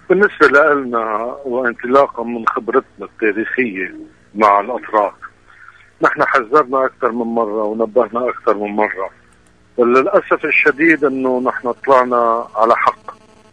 بالنسبة لنا وانطلاقا من خبرتنا التاريخية مع الأتراك، نحن حذرنا أكثر من مرة ونبهنا أكثر من مرة، وللأسف الشديد أنه نحن طلعنا على حق.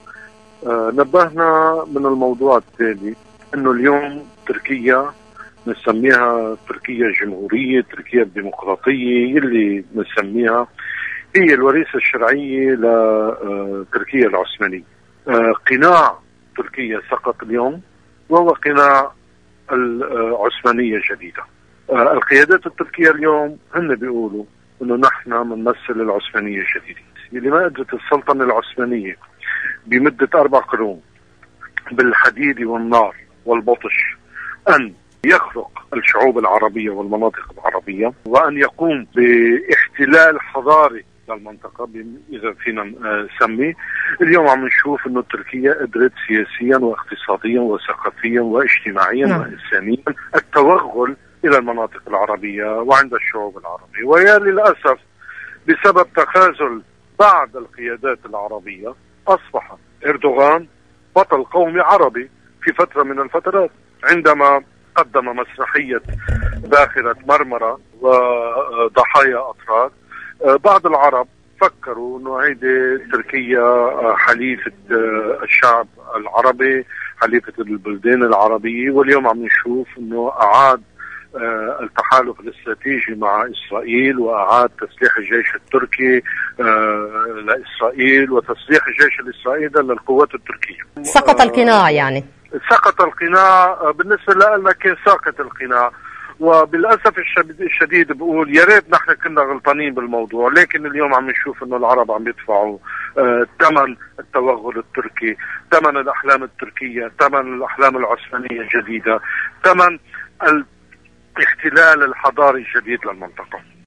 نبهنا من الموضوع التالي، أنه اليوم تركيا نسميها تركيا الجمهورية، تركيا الديمقراطية، اللي نسميها هي الوريثة الشرعية لتركيا العثمانية. قناع تركيا سقط اليوم، وهو قناع العثمانية الجديدة. القيادات التركية اليوم هن بيقولوا انه نحن بنمثل العثمانية الجديدة، اللي ما قدرت السلطنة العثمانية بمدة 4 قرون بالحديد والنار والبطش أن يخرق الشعوب العربية والمناطق العربية، وأن يقوم باحتلال حضاري للمنطقة إذا فينا نسميه. اليوم عم نشوف أنه تركيا قدرت سياسيا واقتصاديا وثقافيا واجتماعيا وإنسانيا التوغل إلى المناطق العربية وعند الشعوب العربية. ويا للأسف بسبب تخاذل بعض القيادات العربية أصبح إردوغان بطل قومي عربي في فترة من الفترات، عندما قدم مسرحية باخرة مرمرة وضحايا أتراك. بعض العرب فكروا انه هيدي تركيا حليفة الشعب العربي، حليفة البلدان العربية، واليوم عم نشوف انه اعاد التحالف الاستراتيجي مع اسرائيل، واعاد تسليح الجيش التركي لاسرائيل، وتسليح الجيش الاسرائيلي للقوات التركية. سقط القناع يعني. سقط القناع، بالنسبة لنا كان ساقط القناع. وبالاسف الشديد بقول يا ريت نحن كنا غلطانين بالموضوع، لكن اليوم عم نشوف انه العرب عم يدفعوا ثمن التوغل التركي، ثمن الاحلام التركيه، ثمن الاحلام العثمانيه الجديده، ثمن الاحتلال الحضاري الجديد للمنطقه.